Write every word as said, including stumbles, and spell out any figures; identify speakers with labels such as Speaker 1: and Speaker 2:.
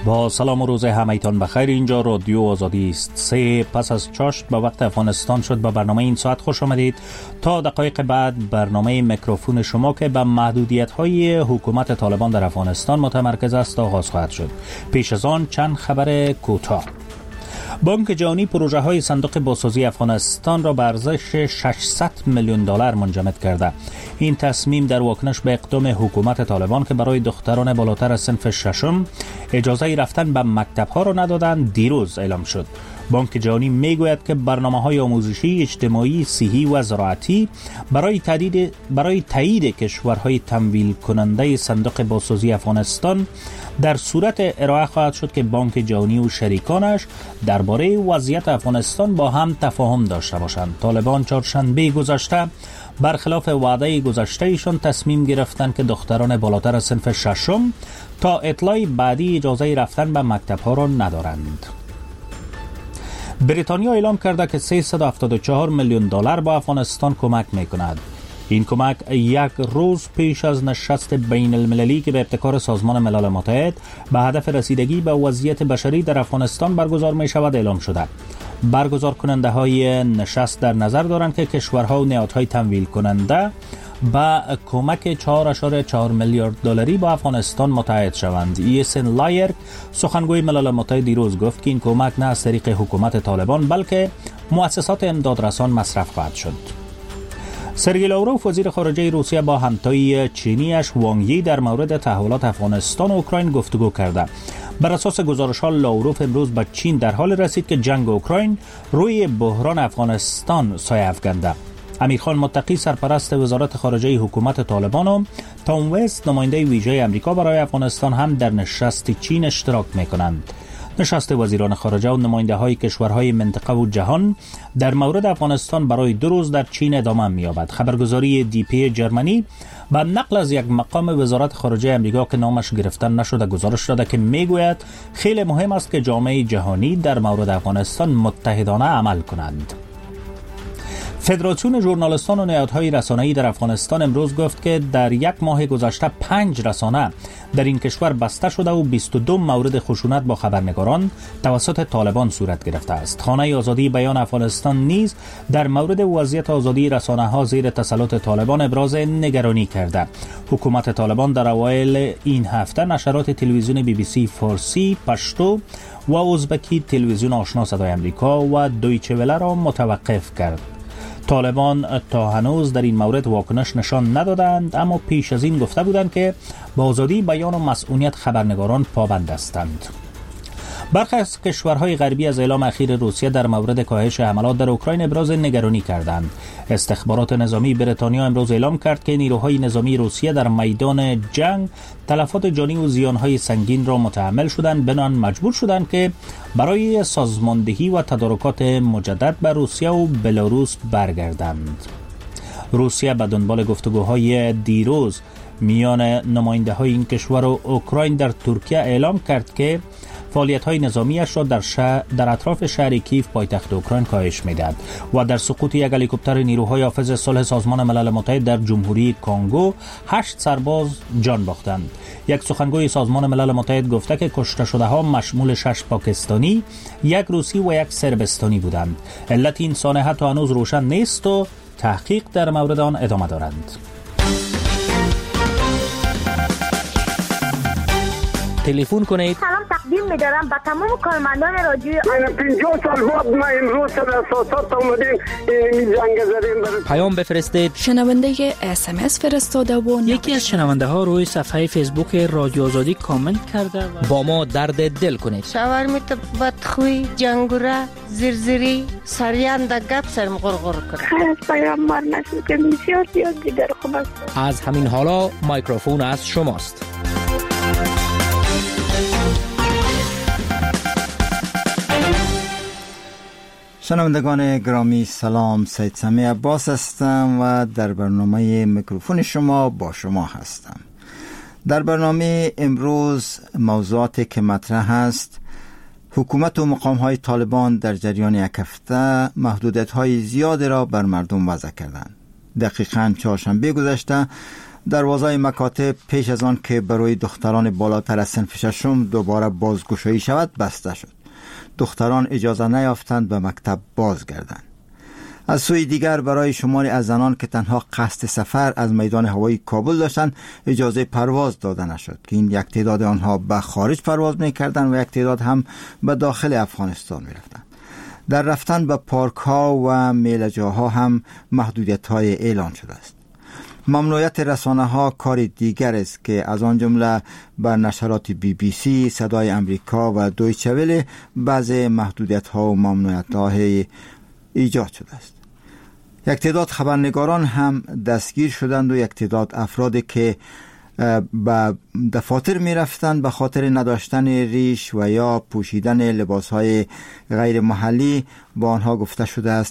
Speaker 1: با سلام و روز همایتان بخیر. اینجا رادیو آزادی است. سه پس از چاشت به وقت افغانستان شد. به برنامه این ساعت خوش آمدید. تا دقایق بعد برنامه میکروفون شما که به محدودیت‌های حکومت طالبان در افغانستان متمرکز است آغاز خواهد شد. پیش از آن چند خبر کوتاه. بانک جهانی پروژه های صندوق بازسازی افغانستان را به ارزش ششصد میلیون دلار منجمد کرده. این تصمیم در واکنش به اقدام حکومت طالبان که برای دختران بالاتر از صنف ششم اجازه رفتن به مکتب ها را ندادند دیروز اعلام شد. بانک جهانی میگوید که برنامه‌های آموزشی، اجتماعی، صحی و زراعتی برای تایید برای تایید کشورهای تمویل کننده صندوق بازسازی افغانستان در صورت ارائه خواهد شد که بانک جهانی و شریکانش درباره وضعیت افغانستان با هم تفاهم داشته باشند. طالبان چهارشنبه گذشته برخلاف وعده گذشته ایشان تصمیم گرفتند که دختران بالاتر از صنف ششم تا اطلاع بعدی اجازه رفتن به مکتب ها را ندارند. بریتانیا اعلام کرده که سیصد و هفتاد و چهار میلیون دلار به افغانستان کمک میکند. این کمک یک روز پیش از نشست بین المللی که به ابتکار سازمان ملل متحد به هدف رسیدگی به وضعیت بشری در افغانستان برگزار می شود اعلام شده. برگزار کننده های نشست در نظر دارند که کشورها و نهادهای تمویل کننده با کمک چهار ممیز چهار میلیارد دلاری با افغانستان متحد شوند. ایسن لایر سخنگوی ملل متحد دیروز گفت که این کمک نه از طریق حکومت طالبان بلکه مؤسسات امدادرسان مصرف خواهد شد. سرگئی لاوروف وزیر خارجه روسیه با همتای چینیش وانگ یی در مورد تحولات افغانستان و اوکراین گفتگو کرده. بر اساس گزارش‌ها لاوروف امروز به چین در حال رسید که جنگ اوکراین روی بحران افغانستان سایه افکنده. امیرخان متقی سرپرست وزارت خارجه حکومت طالبان و تام وست نماینده ویژه امریکا برای افغانستان هم در نشست چین اشتراک می‌کنند. نشست وزیران خارجه و نماینده های کشورهای منطقه و جهان در مورد افغانستان برای دو روز در چین ادامه می‌یابد. خبرگزاری دی پی جرمنی با نقل از یک مقام وزارت خارجه امریکا که نامش گرفتن نشده گزارش داده که میگوید خیلی مهم است که جامعه جهانی در مورد افغانستان متحدانه عمل کنند. فدراسیون ژورنالیستان و نهادهای رسانه‌ای در افغانستان امروز گفت که در یک ماه گذشته پنج رسانه در این کشور بسته شده و بیست و دو مورد خشونت با خبرنگاران توسط طالبان صورت گرفته است. خانه آزادی بیان افغانستان نیز در مورد وضعیت آزادی رسانه‌ها زیر تسلط طالبان ابراز نگرانی کرده. حکومت طالبان در اوایل این هفته نشرات تلویزیون بی بی سی فارسی، پشتو و ازبکی، تلویزیون آشنا صدای آمریکا و دویچه وله را متوقف کرد. طالبان تا هنوز در این مورد واکنش نشان ندادند، اما پیش از این گفته بودند که به آزادی بیان و مسئولیت خبرنگاران پابند هستند. برخی از کشورهای غربی از اعلام اخیر روسیه در مورد کاهش حملات در اوکراین ابراز نگرانی کردند. استخبارات نظامی بریتانیا امروز اعلام کرد که نیروهای نظامی روسیه در میدان جنگ تلفات جانی و زیانهای سنگین را متحمل شدند، بنابراین مجبور شدند که برای سازماندهی و تدارکات مجدد به روسیه و بلاروس برگردند. روسیه به دنبال گفتگوهای دیروز میان نماینده های این کشور و اوکراین در ترکیه اعلام کرد که فعالیت‌های نظامیش را در شهر در اطراف شهر کیف پایتخت اوکراین کاهش می‌دهد و در سقوط یک هلیکوپتر نیروهای حافظ صلح سازمان ملل متحد در جمهوری کنگو هشت سرباز جان باختند. یک سخنگوی سازمان ملل متحد گفته که کشته شده‌ها مشمول شش پاکستانی، یک روسی و یک سربستانی بودند. علت این سانحه تا هنوز روشن نیست و تحقیق در مورد آن ادامه دارند.
Speaker 2: تلفن کنید.
Speaker 3: سلام تقدیم می‌دارم به تمام کارمندان رادیو.
Speaker 4: پنجاه سال بعد ما امروز سر اساسات اومدیم این جنگ زدیم برای
Speaker 2: پیام بفرستید.
Speaker 5: شنونده اس ام اس فرستاده و
Speaker 6: یکی از شنونده ها روی صفحه فیسبوک رادیو آزادی کامنت کرده و
Speaker 2: با ما درد دل کنید.
Speaker 7: شاورمیت بدخوی، جنگوره، زرزری، سریان د گپ سرم غرغر کرد.
Speaker 3: خیر پیام مار نشد که بسیار زیاد دیگر خوب است.
Speaker 2: از همین حالا میکروفون از شماست.
Speaker 8: شنوندگان گرامی سلام، سید سمی عباس هستم و در برنامه میکروفون شما با شما هستم. در برنامه امروز موضوعاتی که مطرح است: حکومت و مقام‌های طالبان در جریان یک هفته محدودیت‌های زیادی را بر مردم وضع کردند. دقیقاً چهارشنبه گذشته دروازه مکاتب پیش از آن که برای دختران بالاتر از صنف ششم دوباره بازگشایی شود بسته شد. دختران اجازه نیافتند به مکتب بازگردند. از سوی دیگر برای شماری از زنان که تنها قصد سفر از میدان هوایی کابل داشتند اجازه پرواز داده نشد که این یک تعداد آنها به خارج پرواز می‌کردند و یک تعداد هم به داخل افغانستان می‌رفتند. در رفتن به پارک ها و میله‌جاها هم محدودیت های اعلان شده است. ممنوعیت رسانه ها کار دیگر است که از آن جمله بر نشرات بی بی سی، صدای امریکا و دویچه وله بعض محدودیت ها و ممنوعیت ها ایجاد شده است. یک تعداد خبرنگاران هم دستگیر شدند و یک تعداد افرادی که به دفاتر می رفتند به خاطر نداشتن ریش و یا پوشیدن لباس های غیر محلی با آنها گفته شده است